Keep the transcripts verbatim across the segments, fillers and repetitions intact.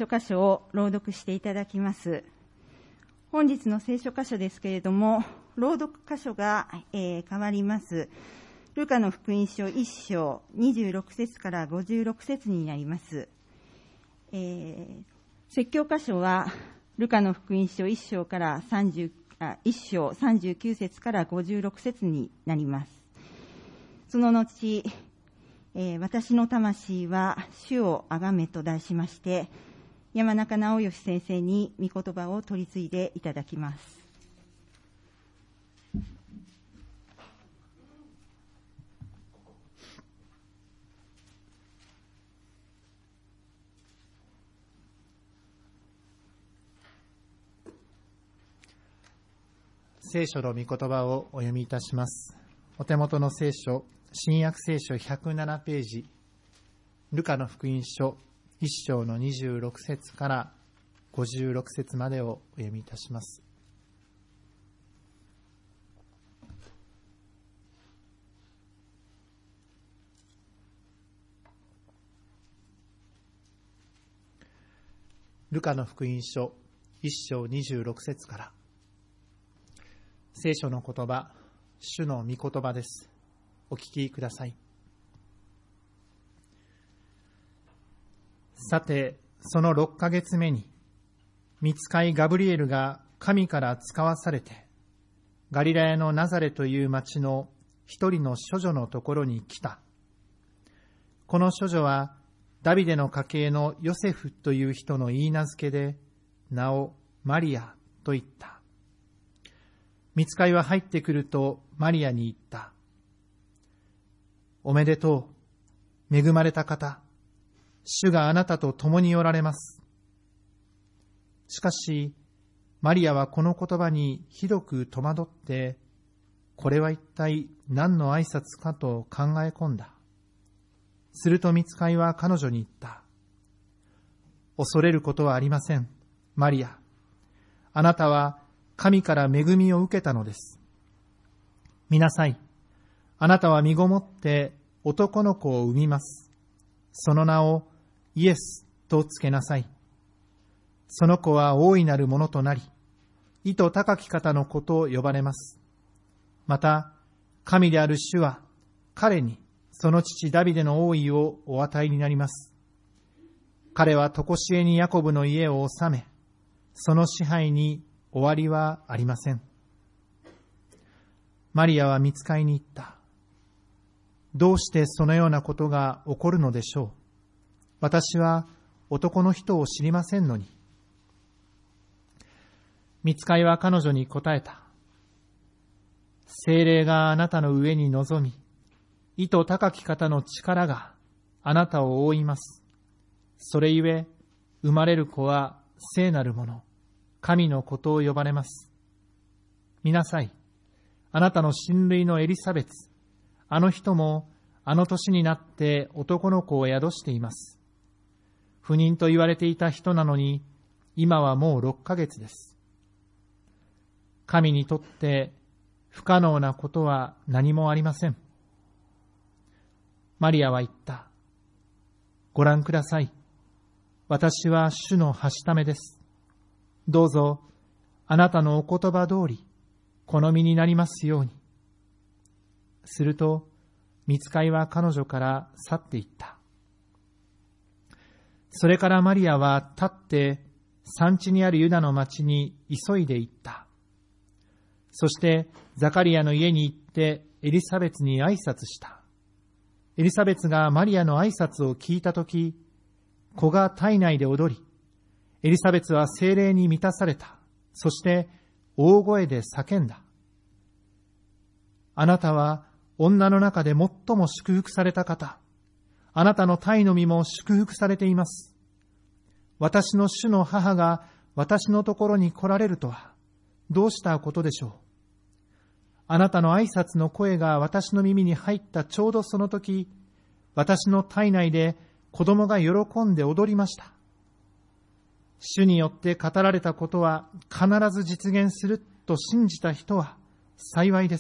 書箇所を朗読していただきます。本日の聖書箇所ですけれども、朗読箇所が、えー、変わります。ルカの福音書いっ章にじゅうろく節からごじゅうろく節になります。えー、説教箇所はルカの福音書いっ章から30あいっ章さんじゅうきゅう節からごじゅうろく節になります。その後、えー、私の魂は主をあがめと題しまして、山中直義先生に御言葉を取り継いでいただきます。 聖書の御言葉をお読みいたします。お手元の聖書、新約聖書ひゃくななページ、ルカの福音書いっ章のにじゅうろく節からごじゅうろく節までをお読みいたします。ルカの福音書いっ章にじゅうろく節から。聖書の言葉、主の御言葉です。お聞きください。さて、そのろっかげつめに、御使いガブリエルが神から使わされて、ガリラヤのナザレという町の一人の処女のところに来た。この処女は、ダビデの家系のヨセフという人の言い名付けで、名をマリアと言った。御使いは入ってくるとマリアに言った。おめでとう、恵まれた方、主があなたと共におられます。しかし、マリアはこの言葉にひどく戸惑って、これは一体何の挨拶かと考え込んだ。すると御使いは彼女に言った。恐れることはありません、マリア。あなたは神から恵みを受けたのです。見なさい。あなたは身ごもって男の子を産みます。その名をイエスとつけなさい。その子は大いなるものとなり、意図高き方の子と呼ばれます。また、神である主は彼にその父ダビデの王位をお与えになります。彼は常しえにヤコブの家を治め、その支配に終わりはありません。マリアは御使いに言った。どうしてそのようなことが起こるのでしょう。私は男の人を知りませんのに。御使いは彼女に答えた。聖霊があなたの上に臨み、意図高き方の力があなたを覆います。それゆえ、生まれる子は聖なるもの、神の子と呼ばれます。見なさい。あなたの親類のエリザベツ。あの人もあの年になって男の子を宿しています。不妊と言われていた人なのに、今はもうろっかげつです。神にとって不可能なことは何もありません。マリアは言った。ご覧ください。私は主のはしためです。どうぞ、あなたのお言葉通り、好みになりますように。すると、御使いは彼女から去っていった。それからマリアは立って、産地にあるユダの町に急いで行った。そして、ザカリアの家に行って、エリザベツに挨拶した。エリザベツがマリアの挨拶を聞いたとき、子が体内で踊り、エリザベツは聖霊に満たされた。そして大声で叫んだ。あなたは女の中で最も祝福された方。あなたの胎の身も祝福されています。私の主の母が私のところに来られるとは、どうしたことでしょう。あなたの挨拶の声が私の耳に入ったちょうどその時、私の体内で子供が喜んで踊りました。主によって語られたことは必ず実現すると信じた人は幸いです。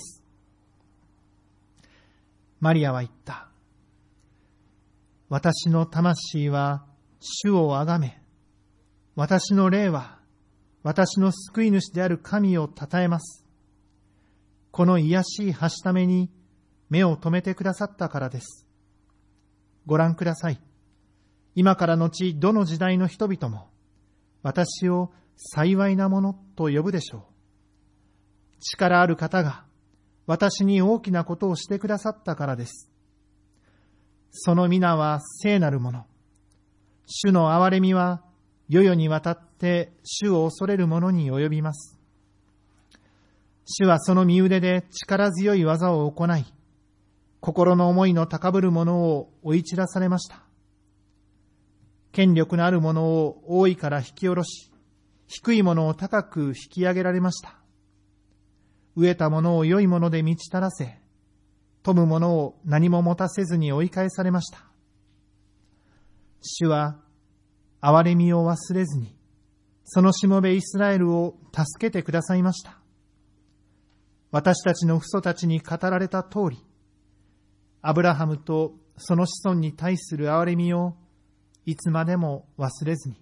マリアは言った。私の魂は主をあがめ、 私の霊は私の救い主である神を称えます。この癒しいはしために目を留めてくださったからです。ご覧ください。今から後どの時代の人々も私を幸いなものと呼ぶでしょう。力ある方が私に大きなことをしてくださったからです。その皆は聖なるもの。主の憐れみは世々にわたって主を恐れる者に及びます。主はその身腕で力強い技を行い、心の思いの高ぶる者を追い散らされました。権力のある者を王位から引き下ろし、低い者を高く引き上げられました。飢えた者を良いもので満ち足らせ、富む者を何も持たせずに追い返されました。主は憐れみを忘れずに、そのしもべイスラエルを助けてくださいました。私たちの父祖たちに語られた通り、アブラハムとその子孫に対する憐れみをいつまでも忘れずに。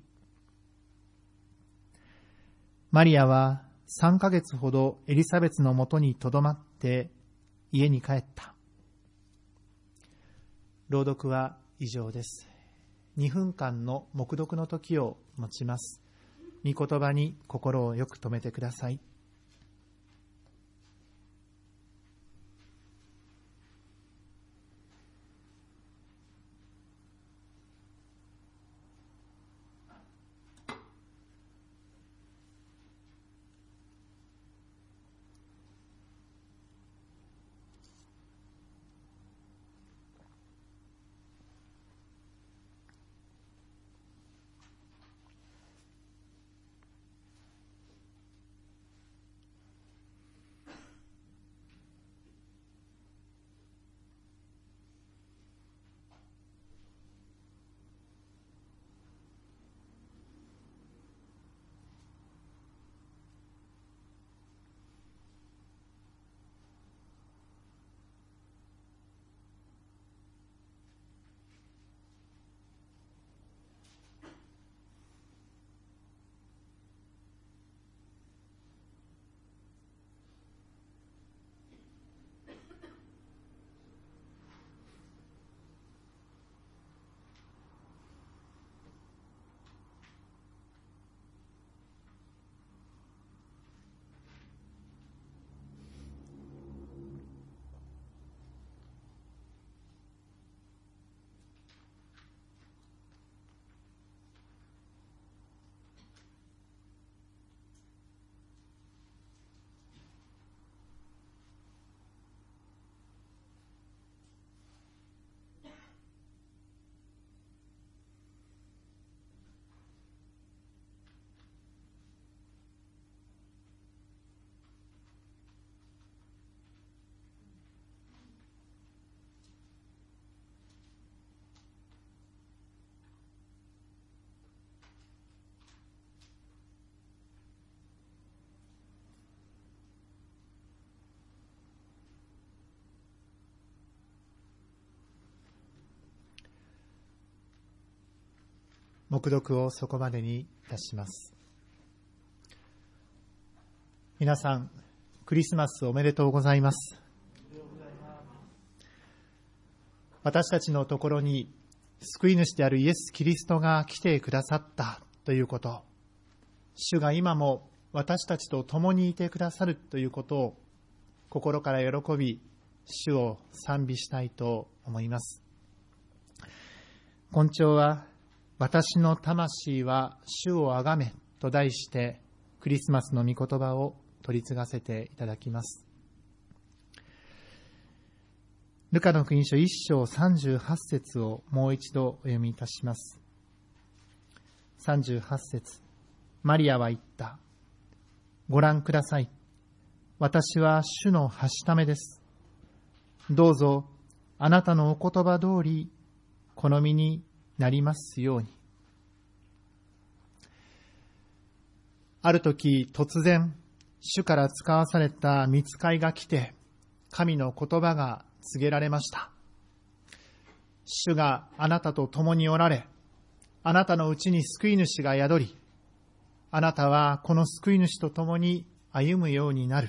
マリアはさんかげつほどエリザベスのもとにとどまって家に帰った。朗読は以上です。にふんかんの黙読の時を持ちます。御言葉に心をよく留めてください。黙読をそこまでにいたします。皆さん、クリスマスおめでとうございます。私たちのところに救い主であるイエス・キリストが来てくださったということ、主が今も私たちと共にいてくださるということを心から喜び、主を賛美したいと思います。今朝は私の魂は主をあがめと題してクリスマスの御言葉を取り継がせていただきます。ルカの福音書一章さんじゅうはち節をもう一度お読みいたします。さんじゅうはち節、マリアは言った。ご覧ください。私は主のはしためです。どうぞあなたのお言葉通り好みになりますように。ある時突然主から使わされた御使いが来て神の言葉が告げられました。主があなたと共におられ、あなたのうちに救い主が宿り、 あなたはこの救い主と共に歩むようになる。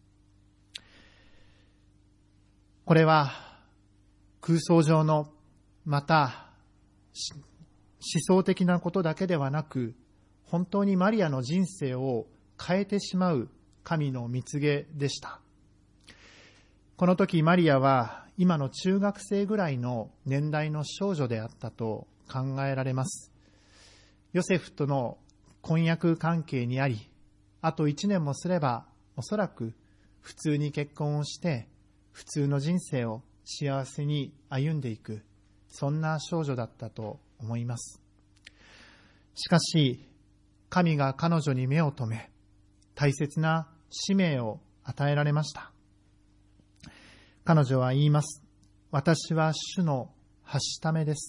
これは空想上の、また思想的なことだけではなく、本当にマリアの人生を変えてしまう神の御告でした。この時マリアは今の中学生ぐらいの年代の少女であったと考えられます。ヨセフとの婚約関係にあり、あと一年もすればおそらく普通に結婚をして普通の人生を幸せに歩んでいく、そんな少女だったと思います。しかし神が彼女に目を留め、大切な使命を与えられました。彼女は言います。私は主のはしためです。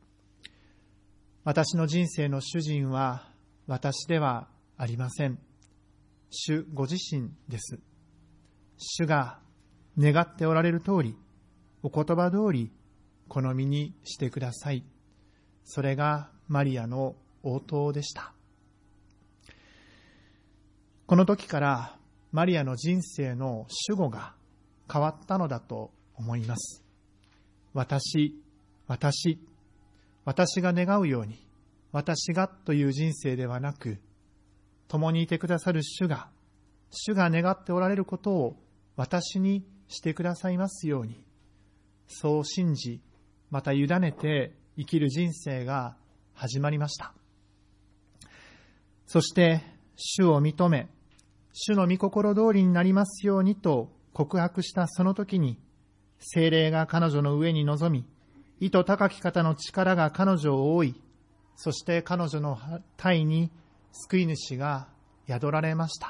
私の人生の主人は私ではありません。主ご自身です。主が願っておられる通り、お言葉通り好みにしてください。それがマリアの応答でした。この時からマリアの人生の主語が変わったのだと思います。私、私、私が願うように、私がという人生ではなく、共にいてくださる主が、主が願っておられることを私にしてくださいますように、そう信じ、また委ねて生きる人生が始まりました。そして主を認め、主の御心通りになりますようにと告白したその時に、聖霊が彼女の上に臨み、意図高き方の力が彼女を覆い、そして彼女の体に救い主が宿られました。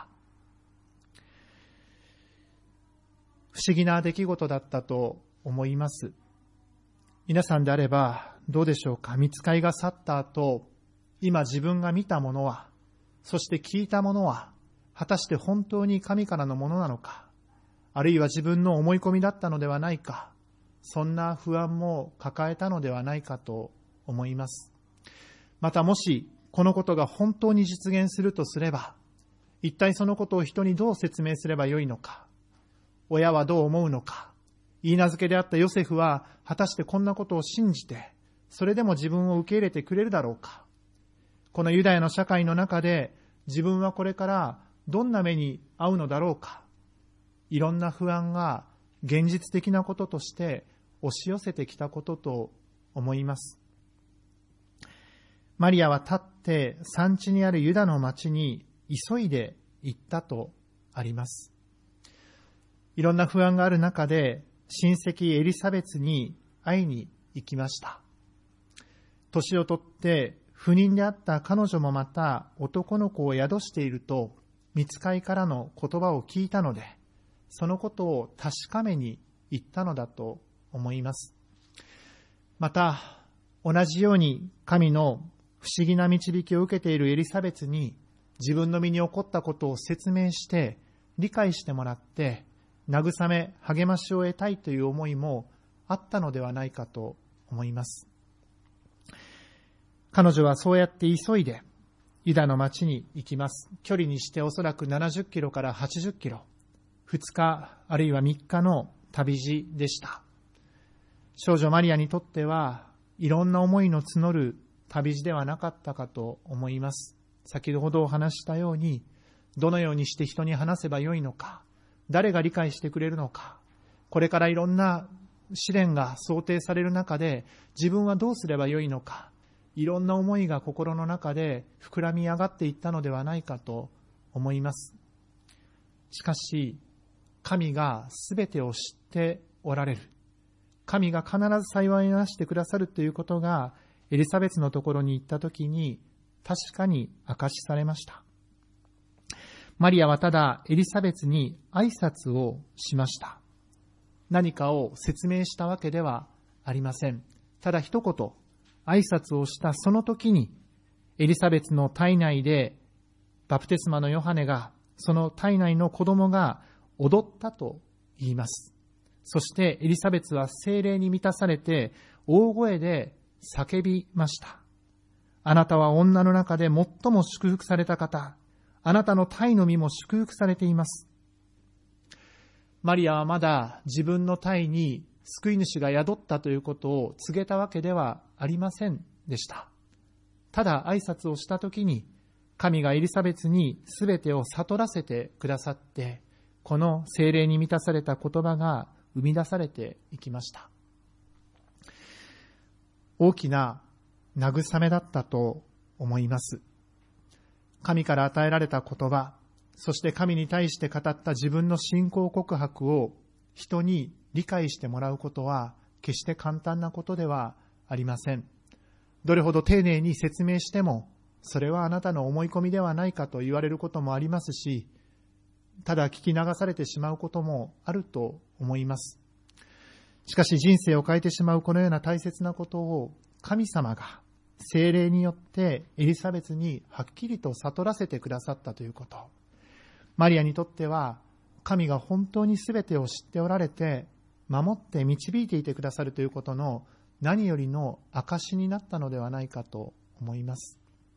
不思議な出来事だったと思います。皆さんであればどうでしょうか。御使いが去った後、今自分が見たものは、そして聞いたものは、果たして本当に神からのものなのか、あるいは自分の思い込みだったのではないか、そんな不安も抱えたのではないかと思います。またもしこのことが本当に実現するとすれば、一体そのことを人にどう説明すればよいのか、親はどう思うのか、言い名付けであったヨセフは果たしてこんなことを信じて、それでも自分を受け入れてくれるだろうか。このユダヤの社会の中で自分はこれからどんな目に遭うのだろうか。いろんな不安が現実的なこととして押し寄せてきたことと思います。マリアは立って産地にあるユダの町に急いで行ったとあります。いろんな不安がある中で親戚エリザベツに会いに行きました。年をとって不妊であった彼女もまた男の子を宿していると御使いからの言葉を聞いたので、そのことを確かめに行ったのだと思います。また同じように神の不思議な導きを受けているエリザベツに自分の身に起こったことを説明して理解してもらって慰め励ましを得たいという思いもあったのではないかと思います。彼女はそうやって急いでユダの町に行きます。距離にしておそらくななじゅっキロからはちじゅっキロ、ふつかあるいはみっかの旅路でした。少女マリアにとってはいろんな思いの募る旅路ではなかったかと思います。先ほどお話したように、どのようにして人に話せばよいのか、誰が理解してくれるのか、これからいろんな試練が想定される中で自分はどうすればよいのか、いろんな思いが心の中で膨らみ上がっていったのではないかと思います。しかし神がすべてを知っておられる、神が必ず幸いなしてくださるということがエリザベツのところに行ったときに確かに明かしされました。マリアはただエリザベツに挨拶をしました。何かを説明したわけではありません。ただ一言挨拶をしたその時に、エリザベツの体内でバプテスマのヨハネが、その体内の子供が踊ったと言います。そしてエリザベツは聖霊に満たされて大声で叫びました。 あなたは女の中で最も祝福された方。あなたの胎の身も祝福されています。マリアはまだ自分の胎に救い主が宿ったということを告げたわけではありませんでした。ただ挨拶をしたときに、神がエリザベスにすべてを悟らせてくださって、この聖霊に満たされた言葉が生み出されていきました。大きな慰めだったと思います。神から与えられた言葉、そして神に対して語った自分の信仰告白を人に理解してもらうことは決して簡単なことではありません。どれほど丁寧に説明しても、それはあなたの思い込みではないかと言われることもありますし、ただ聞き流されてしまうこともあると思います。しかし人生を変えてしまうこのような大切なことを神様が聖霊によってエリザベスにはっきりと悟らせてくださったということ。マリアにとっては神が本当に全てを知っておられて守って導いていてくださるということの何よりの証になったのではないかと思います。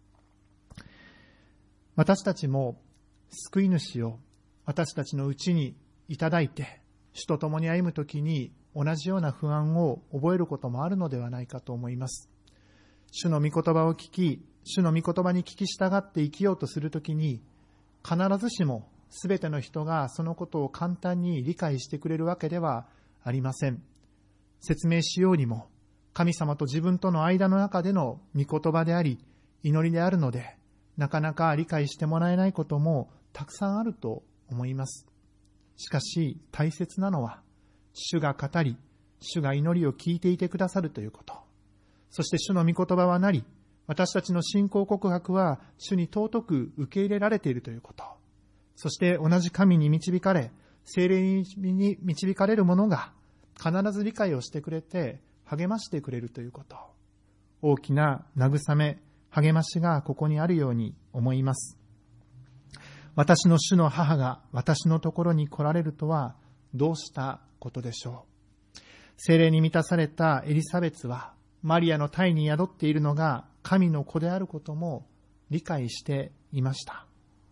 私たちも救い主を私たちのうちにいただいて、主と共に歩むときに同じような不安を覚えることもあるのではないかと思います。主の御言葉を聞き、主の御言葉に聞き従って生きようとするときに、必ずしもすべての人がそのことを簡単に理解してくれるわけではありません。説明しようにも、神様と自分との間の中での御言葉であり、祈りであるので、なかなか理解してもらえないこともたくさんあると思います。しかし大切なのは、主が語り、主が祈りを聞いていてくださるということ。そして主の御言葉はなり、私たちの信仰告白は主に尊く受け入れられているということ。そして同じ神に導かれ、聖霊に導かれる者が必ず理解をしてくれて励ましてくれるということ。大きな慰め、励ましがここにあるように思います。私の主の母が私のところに来られるとはどうしたことでしょう。聖霊に満たされたエリザベスはマリアの胎に宿っているのが神の子であることも理解していました。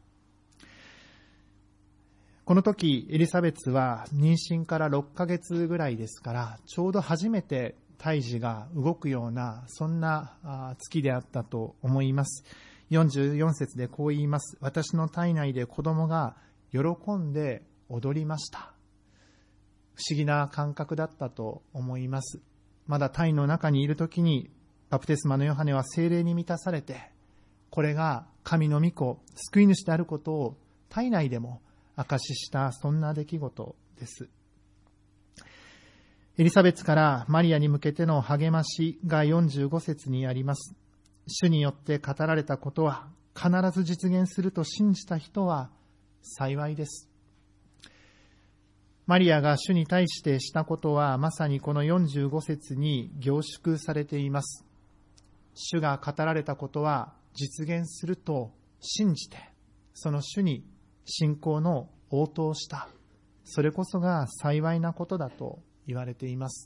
この時エリザベスは妊娠からろっかげつぐらいですから、ちょうど初めて胎児が動くようなそんな月であったと思います。よんじゅうよん節でこう言います。私の体内で子供が喜んで踊りました。不思議な感覚だったと思います。まだ胎の中にいるときにバプテスマのヨハネは聖霊に満たされて、これが神の御子、救い主であることを体内でも証ししたそんな出来事です。エリザベスからマリアに向けての励ましがよんじゅうご節にあります。主によって語られたことは必ず実現すると信じた人は幸いです。マリアが主に対してしたことはまさにこのよんじゅうご節に凝縮されています。主が語られたことは実現すると信じて、その主に信仰の応答をした。それこそが幸いなことだと言われています。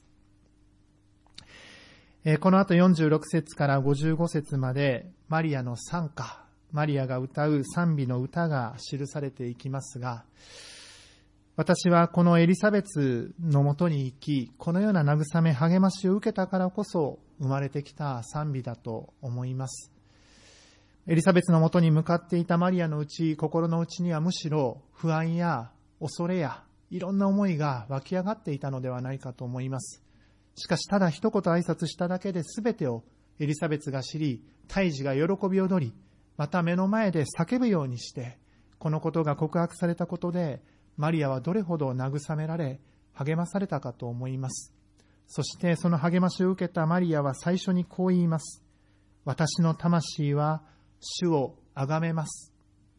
この後よんじゅうろく節からごじゅうご節までマリアの賛歌、マリアが歌う賛美の歌が記されていきますが、私はこのエリザベスのもとに生き、このような慰め、励ましを受けたからこそ生まれてきた賛美だと思います。エリザベスのもとに向かっていたマリアのうち、心の内にはむしろ不安や恐れやいろんな思いが湧き上がっていたのではないかと思います。しかし、ただ一言挨拶しただけで全てをエリザベスが知り、胎児が喜び踊り、また目の前で叫ぶようにして、このことが告白されたことで、マリアはどれほど慰められ、励まされたかと思います。そしてその励ましを受けたマリアは最初にこう言います。私の魂は主をあがめます。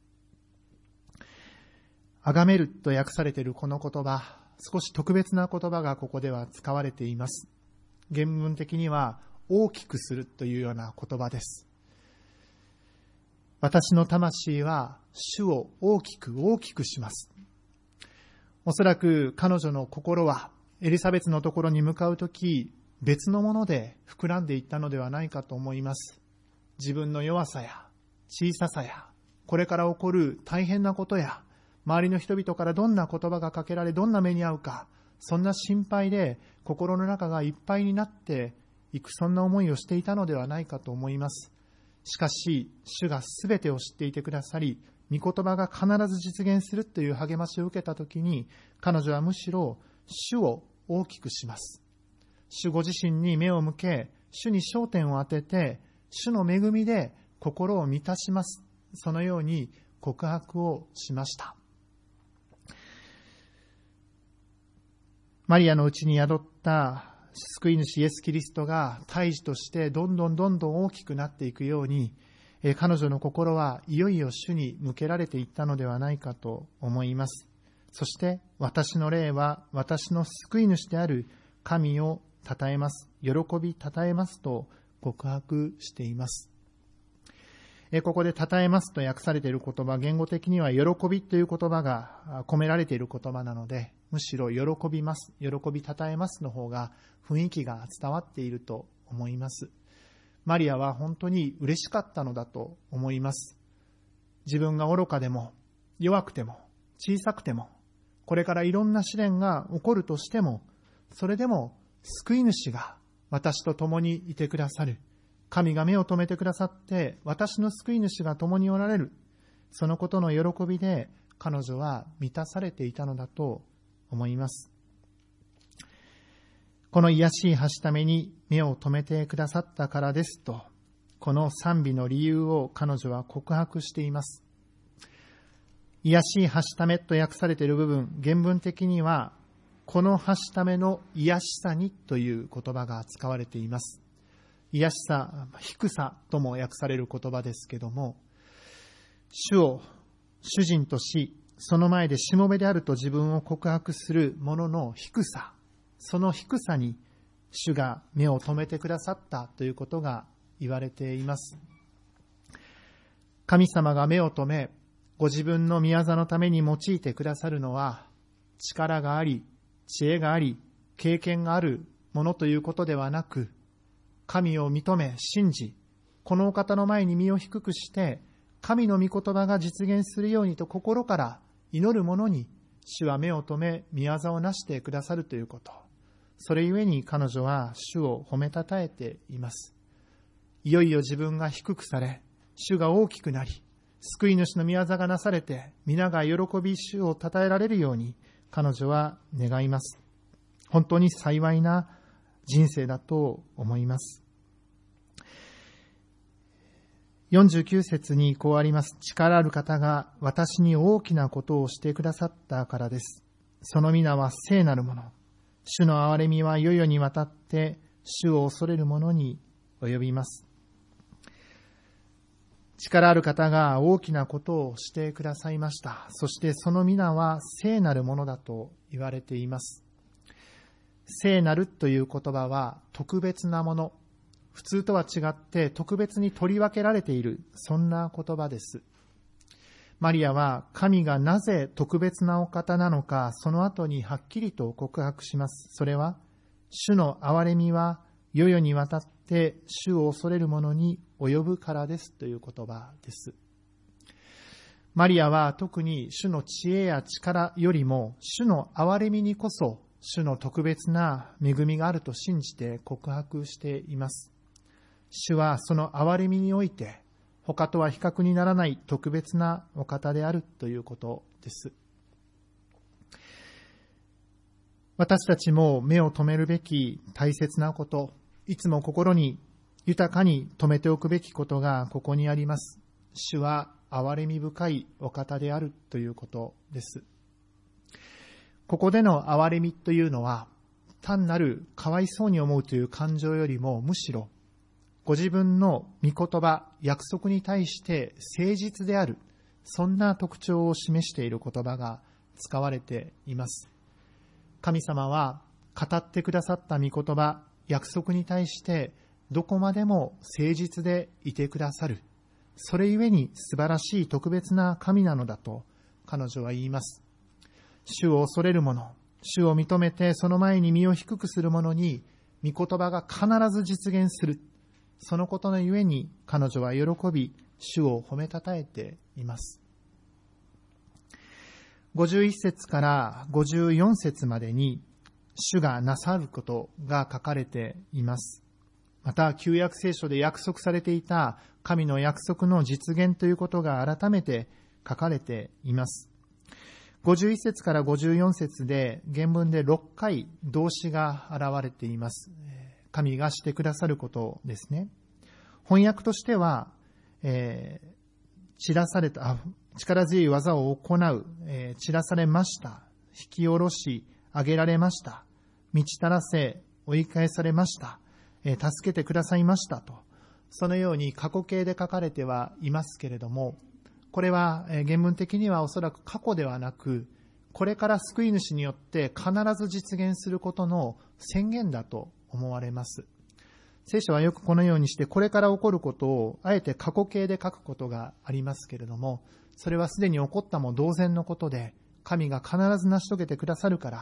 あがめると訳されているこの言葉、少し特別な言葉がここでは使われています。原文的には大きくするというような言葉です。私の魂は主を大きく大きくします。おそらく彼女の心はエリザベスのところに向かうとき、別のもので膨らんでいったのではないかと思います。 自分の弱さや小ささや、これから起こる大変なことや、周りの人々からどんな言葉がかけられ、どんな目に遭うか、そんな心配で心の中がいっぱいになっていく、そんな思いをしていたのではないかと思います。しかし、主がすべてを知っていてくださり、御言葉が必ず実現するという励ましを受けたときに、彼女はむしろ主を大きくします。主ご自身に目を向け、主に焦点を当てて、主の恵みで心を満たします。そのように告白をしました。マリアのうちに宿った救い主イエス・キリストが胎児としてどんどんどんどん大きくなっていくように、彼女の心はいよいよ主に向けられていったのではないかと思います。そして私の霊は私の救い主である神を称えます。喜び称えますと告白しています。ここで称えますと訳されている言葉、言語的には喜びという言葉が込められている言葉なので、むしろ喜びます、喜び称えますの方が雰囲気が伝わっていると思います。マリアは本当に嬉しかったのだと思います。自分が愚かでも弱くても小さくても、これからいろんな試練が起こるとしても、それでも救い主が私と共にいてくださる。神が目を留めてくださって、私の救い主が共におられる。そのことの喜びで彼女は満たされていたのだと思います。この癒しいはしために目を留めてくださったからですと、この賛美の理由を彼女は告白しています。癒しいはしためと訳されている部分、原文的には、このはしための癒しさにという言葉が使われています。癒しさ、低さとも訳される言葉ですけども、主を主人とし、その前でしもべであると自分を告白する者の低さ、その低さに主が目を留めてくださったということが言われています。神様が目を留め、ご自分の御業のために用いてくださるのは、力があり、知恵があり、経験があるものということではなく、神を認め、信じ、このお方の前に身を低くして、神の御言葉が実現するようにと心から祈る者に、主は目を留め、御業をなしてくださるということ。それゆえに彼女は主を褒めたたえています。いよいよ自分が低くされ、主が大きくなり、救い主の御業がなされて、皆が喜び主を称えられるように、彼女は願います。本当に幸いな人生だと思います。よんじゅうきゅう節にこうあります。力ある方が私に大きなことをしてくださったからです。その皆は聖なるもの。主の憐れみは世々にわたって主を恐れる者に及びます。力ある方が大きなことをしてくださいました。そしてその皆は聖なるものだと言われています。聖なるという言葉は特別なもの、普通とは違って特別に取り分けられている、そんな言葉です。マリアは神がなぜ特別なお方なのか、その後にはっきりと告白します。それは、主の憐れみは世々にわたって主を恐れる者に及ぶからですという言葉です。マリアは特に主の知恵や力よりも主の憐れみにこそ主の特別な恵みがあると信じて告白しています。主はその憐れみにおいて他とは比較にならない特別なお方であるということです。私たちも目を留めるべき大切なこと、いつも心に豊かに留めておくべきことがここにあります。主は憐れみ深いお方であるということです。ここでの憐れみというのは、単なるかわいそうに思うという感情よりも、むしろご自分の御言葉、約束に対して誠実である、そんな特徴を示している言葉が使われています。神様は語ってくださった御言葉、約束に対してどこまでも誠実でいてくださる。それゆえに素晴らしい特別な神なのだと彼女は言います。主を恐れる者、主を認めてその前に身を低くする者に御言葉が必ず実現する。 そのことのゆえに彼女は喜び、主を褒めたたえています。ごじゅういっ節からごじゅうよん節までに主がなさることが書かれています。また旧約聖書で約束されていた神の約束の実現ということが改めて書かれています。ごじゅういっ節からごじゅうよん節で原文でろっかい動詞が現れています。神がしてくださることですね。翻訳としては、えー、散らされた、あ力強い技を行う、えー、散らされました、引き下ろし、上げられました、満ち足らせ、追い返されました、えー、助けてくださいましたと、そのように過去形で書かれてはいますけれども、これは、えー、原文的にはおそらく過去ではなく、これから救い主によって必ず実現することの宣言だと思われます。聖書はよくこのようにしてこれから起こることをあえて過去形で書くことがありますけれども、それはすでに起こったも同然のことで、神が必ず成し遂げてくださるから、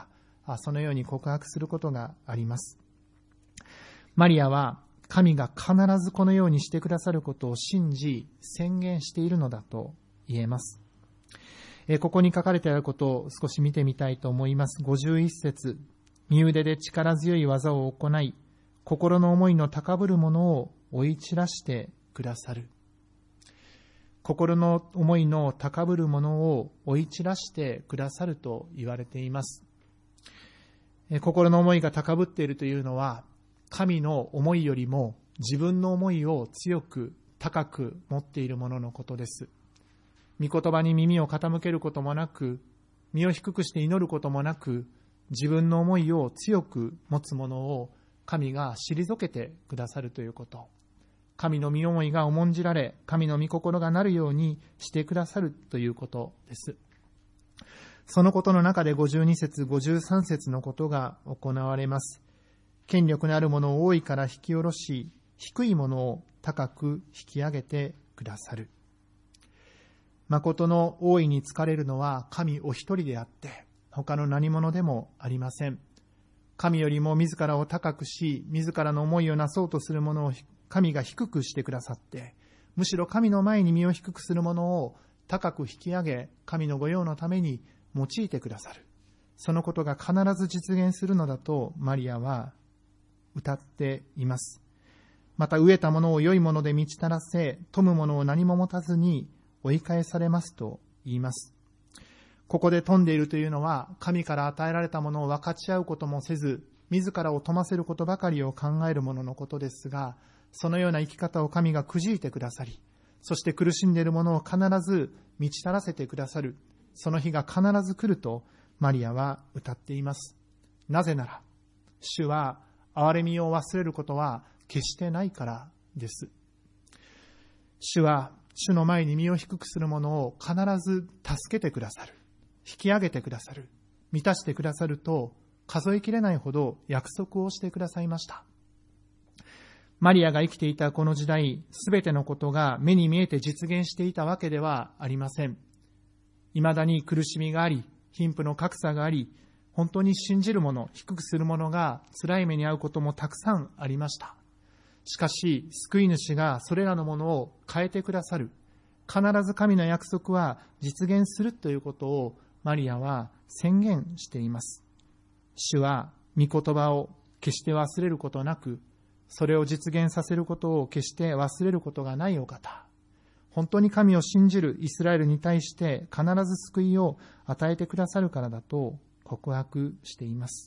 そのように告白することがあります。マリアは神が必ずこのようにしてくださることを信じ宣言しているのだと言えます。ここに書かれてあることを少し見てみたいと思います。ごじゅういっ節、身腕で力強い技を行い、心の思いの高ぶるものを追い散らしてくださる。心の思いの高ぶるものを追い散らしてくださると言われています。心の思いが高ぶっているというのは、神の思いよりも自分の思いを強く高く持っているもののことです。御言葉に耳を傾けることもなく、身を低くして祈ることもなく、自分の思いを強く持つものを神が退けてくださるということ。神の身思いが重んじられ、神の御心がなるようにしてくださるということです。そのことの中でごじゅうに節、ごじゅうさん節のことが行われます。権力のあるものを多いから引き下ろし、低いものを高く引き上げてくださる。誠の大いに疲れるのは神お一人であって、他の何者でもありません。神よりも自らを高くし、自らの思いをなそうとする者を神が低くしてくださって、むしろ神の前に身を低くする者を高く引き上げ、神の御用のために用いてくださる。そのことが必ず実現するのだとマリアは歌っています。また飢えたものを良いもので満ち足らせ、富むものを何も持たずに追い返されますと言います。ここで富んでいるというのは、神から与えられたものを分かち合うこともせず、自らを富ませることばかりを考えるもののことですが、そのような生き方を神がくじいてくださり、そして苦しんでいるものを必ず満ち足らせてくださる、その日が必ず来るとマリアは歌っています。なぜなら、主は憐れみを忘れることは決してないからです。主は主の前に身を低くする者を必ず助けてくださる、引き上げてくださる、満たしてくださると数えきれないほど約束をしてくださいました。マリアが生きていたこの時代、すべてのことが目に見えて実現していたわけではありません。未だに苦しみがあり、貧富の格差があり、本当に信じる者、低くする者が辛い目に遭うこともたくさんありました。しかし、救い主がそれらのものを変えてくださる。必ず神の約束は実現するということをマリアは宣言しています。主は御言葉を決して忘れることなく、それを実現させることを決して忘れることがないお方。本当に神を信じるイスラエルに対して必ず救いを与えてくださるからだと告白しています。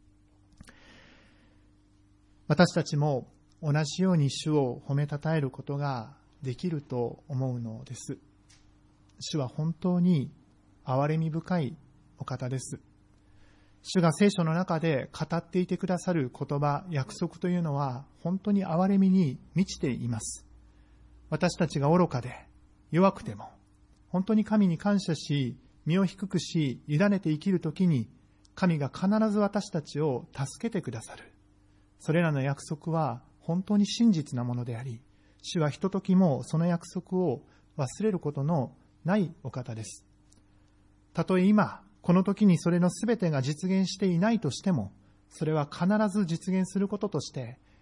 私たちも同じように主を褒めたたえることができると思うのです。主は本当に憐れみ深いお方です。主が聖書の中で語っていてくださる言葉、約束というのは本当に憐れみに満ちています。私たちが愚かで弱くても、本当に神に感謝し、身を低くし、委ねて生きるときに、神が必ず私たちを助けてくださる。それらの約束は本当に真実なものであり、主はひとときもその約束を忘れることのないお方です。たとえ今、この時にそれのすべてが実現していないとしても、それは必ず実現することとして、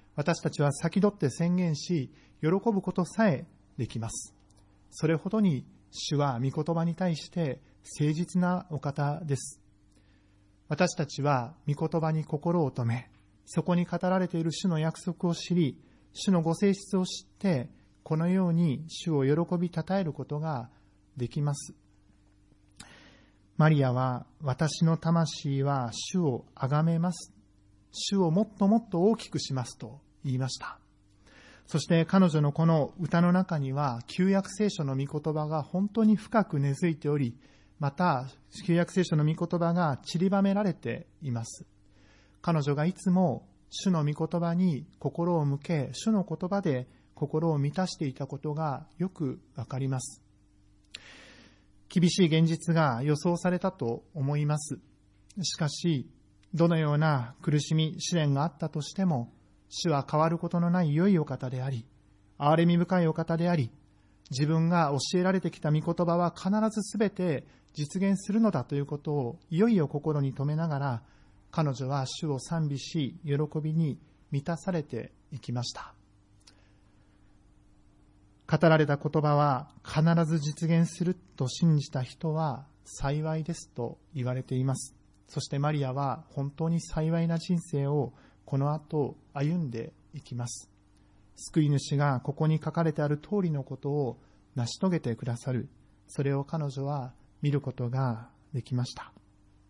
私たちは先取って宣言し、喜ぶことさえできます。それほどに主は御言葉に対して誠実なお方です。私たちは御言葉に心を留め、そこに語られている主の約束を知り、主のご性質を知って、このように主を喜びたたえることができます。マリアは、私の魂は主をあがめます。主をもっともっと大きくしますと言いました。そして彼女のこの歌の中には、旧約聖書の御言葉が本当に深く根付いており、また旧約聖書の御言葉が散りばめられています。彼女がいつも主の御言葉に心を向け、主の言葉で心を満たしていたことがよくわかります。厳しい現実が予想されたと思います。しかし、どのような苦しみ、試練があったとしても、主は変わることのない良いお方であり、憐れみ深いお方であり、自分が教えられてきた御言葉は必ずすべて実現するのだということをいよいよ心に留めながら、彼女は主を賛美し、喜びに満たされていきました。語られた言葉は必ず実現すると信じた人は幸いですと言われています。そしてマリアは本当に幸いな人生をこの後歩んでいきます。救い主がここに書かれてある通りのことを成し遂げてくださる。それを彼女は見ることができました。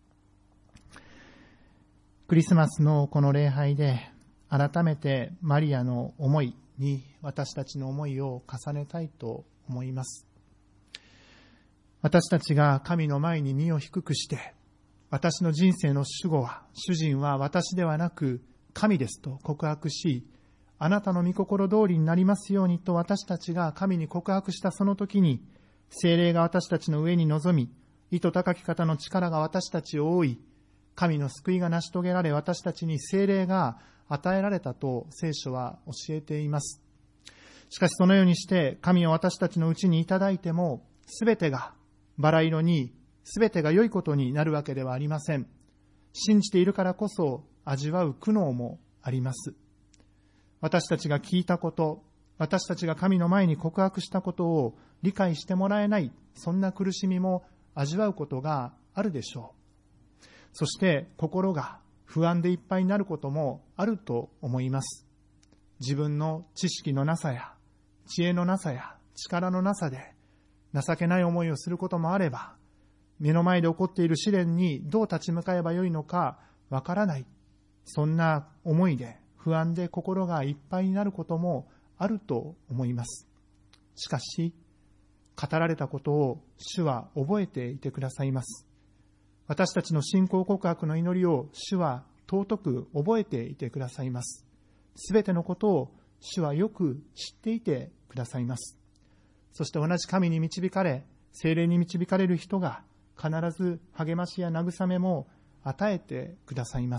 クリスマスのこの礼拝で改めてマリアの思いに私たちの思いを重ねたいと思います。私たちが神の前に身を低くして、私の人生の主語は、主人は私ではなく神ですと告白し、あなたの御心通りになりますようにと私たちが神に告白したその時に、聖霊が私たちの上に臨み、意図高き方の力が私たちを覆い、神の救いが成し遂げられ、私たちに聖霊が与えられたと聖書は教えています。しかしそのようにして神を私たちのうちにいただいても、すべてがバラ色に、すべてが良いことになるわけではありません。信じているからこそ味わう苦悩もあります。私たちが聞いたこと、私たちが神の前に告白したことを理解してもらえない、そんな苦しみも味わうことがあるでしょう。そして心が不安でいっぱいになることもあると思います。自分の知識のなさや知恵のなさや力のなさで情けない思いをすることもあれば、目の前で起こっている試練にどう立ち向かえばよいのかわからない、そんな思いで不安で心がいっぱいになることもあると思います。しかし、語られたことを主は覚えていてくださいます。私たちの信仰告白の祈りを主は尊く覚えていてくださいます。すべてのことを主はよく知っていてくださいます。そして同じ神に導かれ、聖霊に導かれる人が必ず励ましや慰めも与えてくださいます。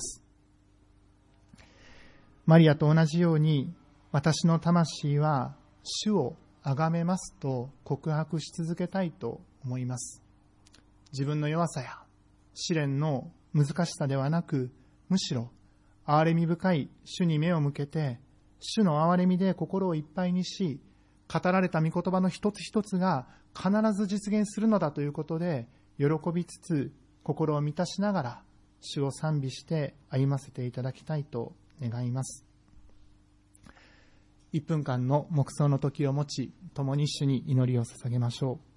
マリアと同じように、私の魂は主をあがめますと告白し続けたいと思います。自分の弱さや試練の難しさではなく、むしろ憐れみ深い主に目を向けて、主の憐れみで心をいっぱいにし、語られた御言葉の一つ一つが必ず実現するのだということで、喜びつつ心を満たしながら主を賛美して歩ませていただきたいと願います。いっぷんかんの黙想の時を持ち、共に主に祈りを捧げましょう。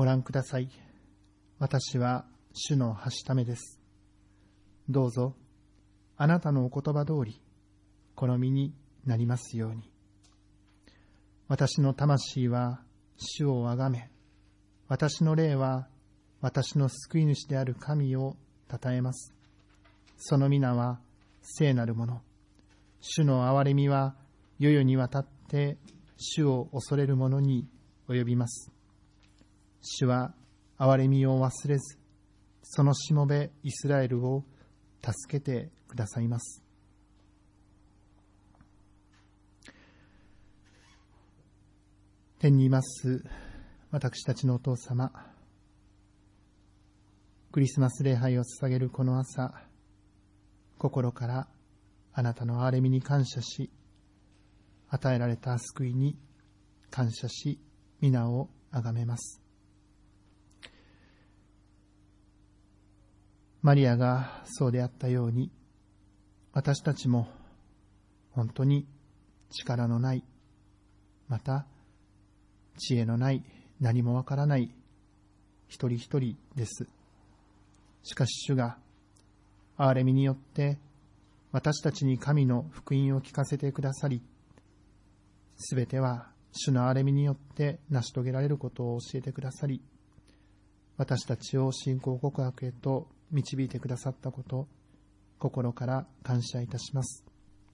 ご覧ください。私は主のはしためです。どうぞ、あなたのお言葉通り、好みになりますように。私の魂は主をあがめ、私の霊は私の救い主である神をたたえます。その皆は聖なるもの。主の憐れみは世々にわたって主を恐れる者に及びます。主は憐れみを忘れず、そのしもべイスラエルを助けてくださいます。天にいます私たちのお父様、クリスマス礼拝を捧げるこの朝、心からあなたの憐れみに感謝し、与えられた救いに感謝し、皆をあがめます。マリアがそうであったように、私たちも本当に力のない、また知恵のない、何もわからない一人一人です。しかし主が憐れみによって私たちに神の福音を聞かせてくださり、すべては主の憐れみによって成し遂げられることを教えてくださり、私たちを信仰告白へと導いてくださったこと、心から感謝いたします。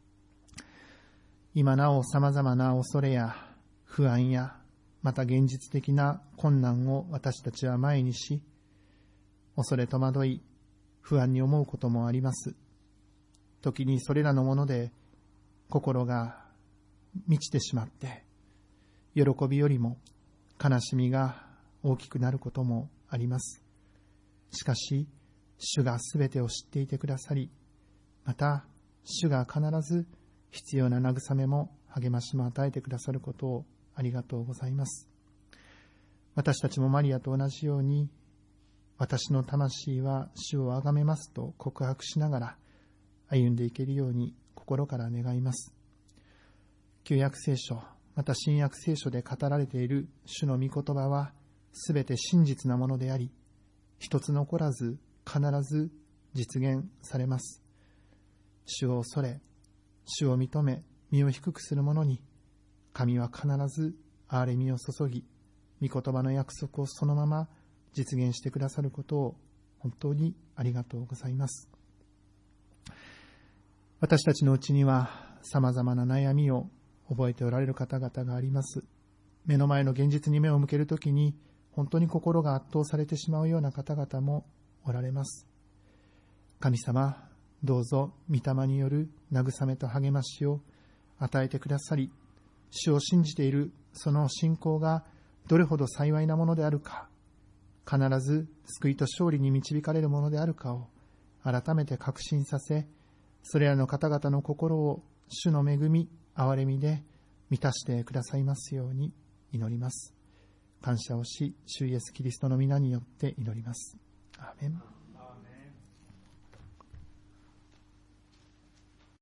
今なお様々な恐れや不安や、また現実的な困難を私たちは前にし、恐れ戸惑い、不安に思うこともあります。時にそれらのもので心が満ちてしまって、喜びよりも悲しみが大きくなることもあります。しかし、主がすべてを知っていてくださり、また主が必ず必要な慰めも励ましも与えてくださることをありがとうございます。私たちもマリアと同じように、私の魂は主をあがめますと告白しながら歩んでいけるように心から願います。旧約聖書、また新約聖書で語られている主の御言葉はすべて真実なものであり、一つ残らず必ず実現されます。主を恐れ、主を認め、身を低くする者に、神は必ず憐れみを注ぎ、御言葉の約束をそのまま実現してくださることを本当にありがとうございます。私たちのうちには様々な悩みを覚えておられる方々があります。目の前の現実に目を向けるときに本当に心が圧倒されてしまうような方々もおられます。神様、どうぞ御霊による慰めと励ましを与えてくださり、主を信じているその信仰がどれほど幸いなものであるか、必ず救いと勝利に導かれるものであるかを改めて確信させ、それらの方々の心を主の恵み、憐れみで満たしてくださいますように祈ります。感謝をし、主イエスキリストの皆によって祈ります。アーメン。